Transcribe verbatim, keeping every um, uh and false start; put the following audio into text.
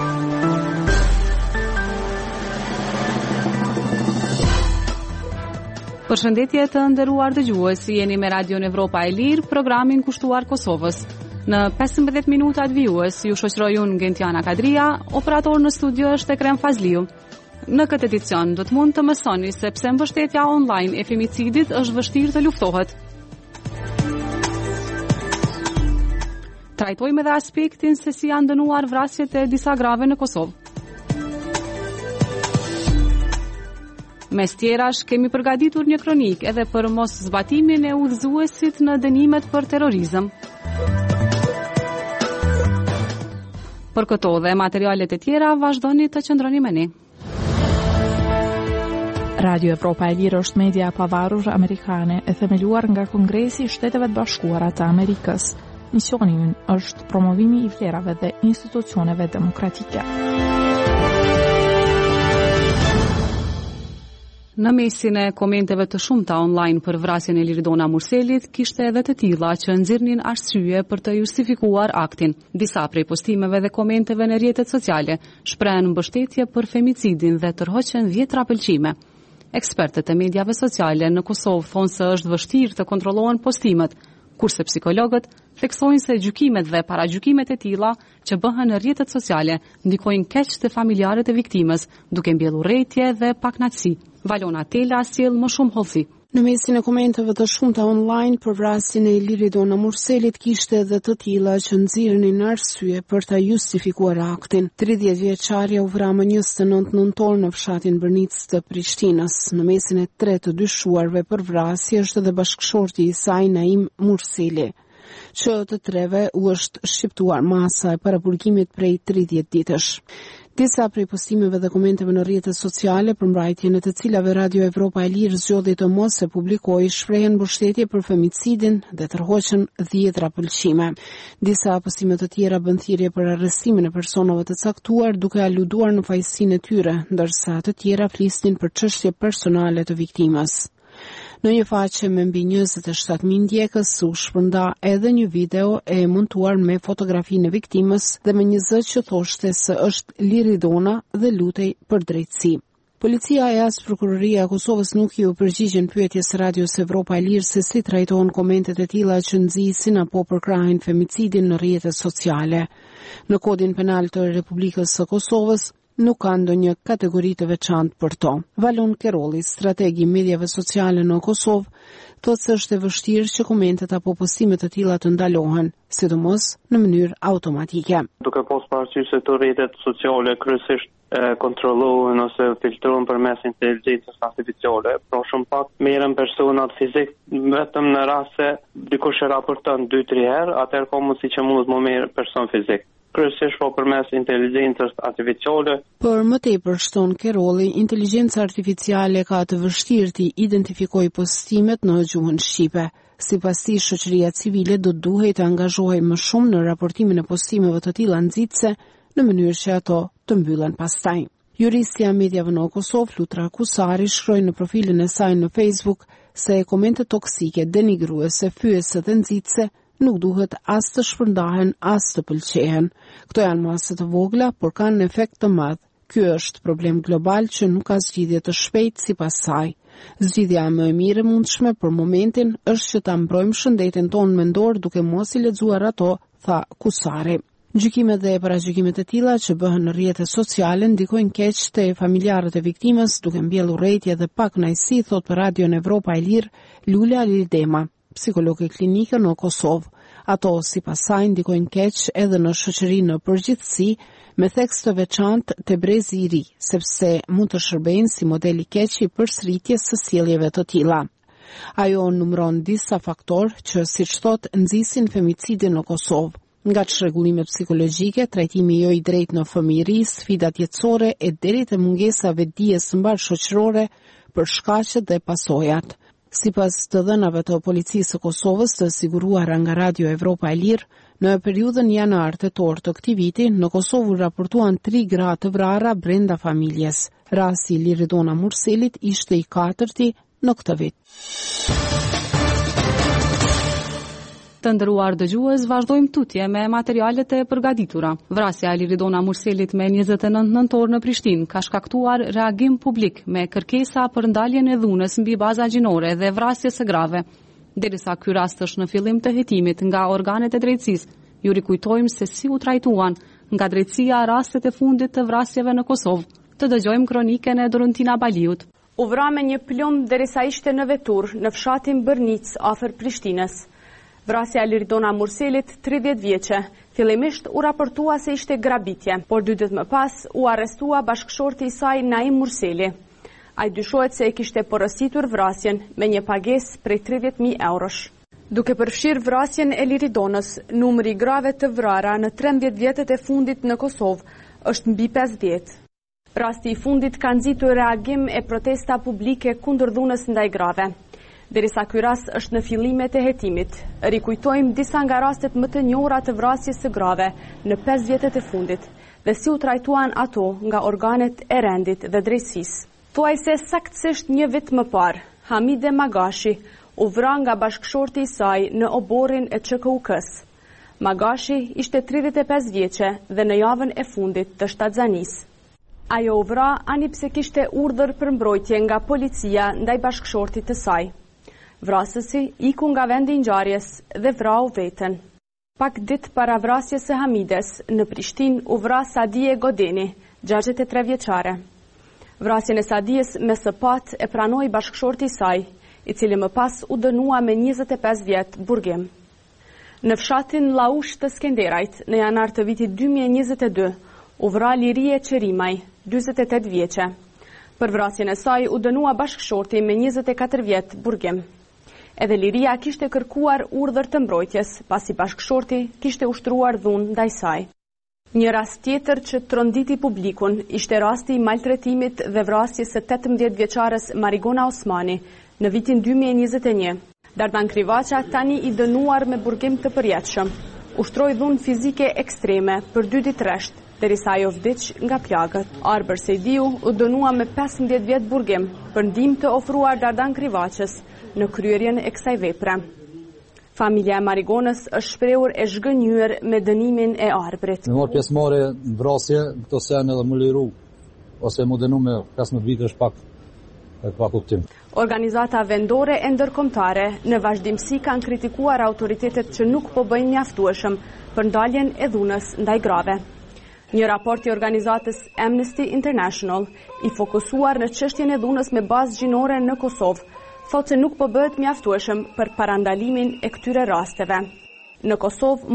Përshëndetje të nderuar dëgjues, jeni me Radion Evropa e Lirë, programin kushtuar Kosovës. Në pesëmbëdhjetë minutat vijues ju shoqëroj unë Gentiana Kadria, operator në studio është Ekrem Fazliu. Në këtë edicion do të mund të mësoni se pse mbështetja online e femicidit është vështirë të luftohet. Trajtojmë edhe aspektin se si janë dënuar vrasjet e disa grave në Kosovë. Mes tjerash, kemi përgatitur një kronik edhe për mos zbatimin e udhëzuesit në dënimet për terrorizëm. Për këto dhe materialet e tjera, vazhdoni të qëndroni me ne. Radio Evropa e Lirë është media e pavarur amerikane e themeluar nga Kongresi i Shteteve të Bashkuara të Amerikës. Misioni i ynë është promovimi i vlerave dhe institucioneve demokratike. Në mesin e komenteve të shumta online për vrasjen e Liridona Murselit, kishte edhe të tilla që nxirrnin arsye për të justifikuar aktin. Disa prej postimeve dhe komenteve në rrjetet sociale shprehen mbështetje për femicidin dhe tërhoqen dhjetra pëlqime. Ekspertët e mediave sociale në Kosovë thonë se është vështirë të kontrollohen postimet, kurse psikologët theksojnë se gjykimet dhe paragjykimet e tilla që bëhen në rrjetet sociale ndikojnë keq te familjarët e viktimës, duke mbjellur urrëtie dhe pakënaqësi. Valona Tela sjell më shumë hollësi. Në mesin e komenteve të shumta online për vrasjen e Liridona Murselit kishte edhe të tilla që nxirrnin arsye për ta justifikuar aktin. tridhjetë vjeçaria u vra më njëzet e nëntë nëntor në fshatin Brnicë të Prishtinës. Në mesin e tre të dyshuarve për vrasje është edhe bashkëshorti i saj Naim Murseli, që të treve u është shqiptuar masa e parapurgimit prej tridhjetë ditësh. Disa prej postimeve dhe komenteve në rrjetet sociale për mbrojtjen e të cilave Radio Evropa e Lirë zgjodhi të mos e publikojë shprehen mbështetje për femicidin dhe tërhoqën dhjetra pëlqime. Disa postime të tjera bën thirrje për arrestimin e personave të caktuar duke aluduar në fajësinë e tyre, ndërsa të tjera flisnin për çështje personale të viktimës. Në një faqe me mbi njëzet e shtatë mijë ndjekës u shpërnda edhe një video e montuar me fotografinë e viktimës dhe me një zë që thoshte se është Liridona dhe lutej për drejtësi. Policia e as Prokuroria e Kosovës nuk ju përgjigjen pyetjes së Radios Evropa e Lirë se si trajtohen komentet e tilla që nxisin apo përkrahin femicidin në rrjetet sociale. Në Kodin Penal të Republikës së Kosovës nuk ka ndonjë kategori të veçantë për to. Valon Kerolli, strateg i mediave sociale në Kosovë, thotë se është e vështirë që komentet apo postimet të tilla të ndalohen, sidomos në mënyrë automatike. Duke pas parasysh se të rrjetet sociale kryesisht kontrollohen ose filtrohen përmes inteligjencës artificiale, pra shumë pak merren personat fizik vetëm në rast se dikush e raporton dy tre herë, atëherë ka mundësi që mund të merr person fizik. Kryesisht po përmes inteligjencës artificiale. Për më tepër shton Kerolli, inteligjenca artificiale ka të vështirë të identifikojë postimet në gjuhën shqipe. Sipas tij, shoqëria civile do duhet të angazhohej më shumë në raportimin e postimeve të tilla nxitse në mënyrë që ato të mbyllen pastaj. Juristja e mediave në Kosovë, Lutra Kusari, shkroi në profilin e saj në Facebook se komente toksike, denigruese, fyese dhe nxitse nuk duhet as të shpërndahen, as të pëlqehen. Këto janë mase të vogla, por kanë efekt të madh. Ky është problem global që nuk ka zgjidhje të shpejtë sipas saj. Zgjidhja më e mirë e mundshme për momentin është që ta mbrojmë shëndetin tonë mendor duke mos i lexuar ato, tha Kusari. Gjykimet dhe paragjykimet e tilla që bëhen në rrjetet sociale ndikojnë keq te familjarët e viktimës, duke mbjellur urrëtie dhe pakënaqësi, thot për Radion Evropa e Lirë Lula Lidema, psikologe klinike në Kosovë. Ato, sipas saj, ndikojnë keq edhe në shoqërinë në përgjithësi, me theks të veçantë te brezi i ri, sepse mund të shërbejnë si model i keq i përsëritjes së sjelljeve të tilla. Ajo numëron disa faktorë që, siç thotë, nxisin femicidin në Kosovë. Nga çrregullimet psikologjike, trajtimi jo i drejtë në fëmijëri, sfidat jetësore e deri te mungesa vetdijes së mbar shoqërore për shkaqet dhe pasojat. Sipas të dhënave të policisë së Kosovës të siguruara nga Radio Evropa e Lirë, në periudhën janar-tetor të këtij viti, në Kosovë raportuan tri gra të vrara brenda familjes. Rasti i Liridona Murselit ishte i katërti në këtë vit. Të nderuar dëgjues, vazhdojmë tutje me materialet e përgatitura. Vrasja e Liridona Murselit me njëzet e nëntë nëntor në Prishtinë ka shkaktuar reagim publik me kërkesa për ndaljen e dhunës mbi baza gjinore dhe vrasjes së grave. Derisa ky rast është në fillim të hetimit nga organet e drejtësisë, ju rikujtojmë se si u trajtuan nga drejtësia rastet e fundit të vrasjeve në Kosovë. Të dëgjojmë kroniken e Dorontina Baliut. U vra me një plumb derisa ishte në vetur në fshatin Bërnic afër Prishtinës. Vrasja e Liridona Murselit, tridhjetë vjeçe, fillimisht u raportua se ishte grabitje, por dy ditë më pas u arrestua bashkëshorti i saj Naim Murseli. Ai dyshohet se e kishte porositur vrasjen me një pagesë prej tridhjetë mijë eurosh. Duke përfshirë vrasjen e Liridonës, numri i grave të vrara në trembëdhjetë vjetët e fundit në Kosovë është mbi pesëdhjetë. Rasti i fundit ka nxitur reagim e protesta publike kundër dhunës ndaj grave. Derisa ky rast është në fillimet e hetimit, rikujtojmë disa nga rastet më të njohura të vrasjes së grave në pesë vjetët e fundit dhe si u trajtuan ato nga organet e rendit dhe drejtësisë. Thuajse saktësisht një vit më parë, Hamide Magashi u vra nga bashkëshorti i saj në oborrin e Ç K U K-s. Magashi ishte tridhjetë e pesë vjeçe dhe në javën e fundit të shtatzanisë. Ajo u vra ani pse kishte urdhër për mbrojtje nga policia ndaj bashkëshortit të saj. Vrasësi iku nga vendi i ngjarjes dhe vrau veten. Pak ditë para vrasjes së Hamides, në Prishtinë u vra Sadie Godeni, gjashtëdhjetë e tre vjeçare. Vrasjen e Sadies me sëpat e pranoi bashkëshorti i saj, i cili më pas u dënua me njëzet e pesë vjet burgim. Në fshatin Laush të Skenderajt, në janar të vitit dy mijë e njëzet e dy, u vra Lirie Qerimaj, dyzet e tetë vjeçe. Për vrasjen e saj u dënua bashkëshorti me njëzet e katër vjet burgim. Edhe Liria kishte kërkuar urdhër të mbrojtjes, pasi bashkëshorti kishte ushtruar dhunë ndaj saj. Një rast tjetër që tronditi publikun ishte rasti i maltretimit dhe vrasjes së tetëmbëdhjetë vjeçares Marigona Osmani në vitin dy mijë e njëzet e një. Dardan Krivaqa, tani i dënuar me burgim të përjetshëm, ushtroi dhunë fizike ekstreme për dy ditë rresht, derisa ajo vdiq nga plagët. Arber Sejdiu u dënua me pesëmbëdhjetë vjet burgim për ndihmë të ofruar Dardan Krivaqës në kryerjen e kësaj vepre. Familja e Marigonës është shprehur e zhgënjur me dënimin e arbrit. Me marrë pjesëmarrje në vrasje, këto sen edhe më liru, ose më dënu me pesëmbëdhjetë vite është pak, pak kuptim. Organizata vendore e ndërkombëtare në vazhdimsi kanë kritikuar autoritetet që nuk po bëjnë mjaftueshëm për ndaljen e dhunës ndaj grave. Një raport i organizatës Amnesty International i fokusuar në çështjen e dhunës me bazë gjinore në Kosovë, thotë se nuk po bëhet mjaftueshëm për parandalimin e këtyre rasteve. Në Kosovë